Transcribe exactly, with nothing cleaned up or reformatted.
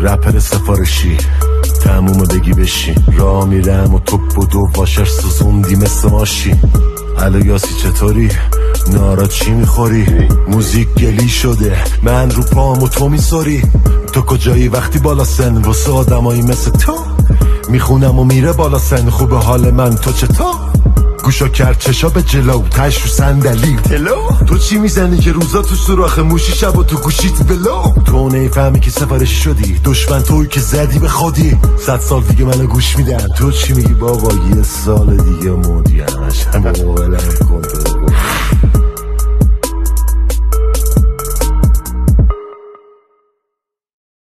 رپر سفارشی تموم بگی بشین را میرم و توپ و دو واشر سوزوندی مثل ماشین. الو یاسی چطوری؟ نارا چی میخوری؟ موزیک گلی شده من رو پام و تو میساری. تو کجایی وقتی بالا سن واسه آدمایی مثل تو؟ میخونم و میره بالا سن خوبه حال من تو چطور؟ گوشا کرد چشا به جلو تش رو صندلی تلو. تو چی میزنی که روزا تو سوراخ موشی شب و تو گوشیت بلو؟ تو نیفهمی که سفارشی شدی دشمن توی که زدی به خودی. صد سال دیگه منو گوش میدن تو چی میگی بابا؟ یه سال دیگه مودیانش همه ولم کن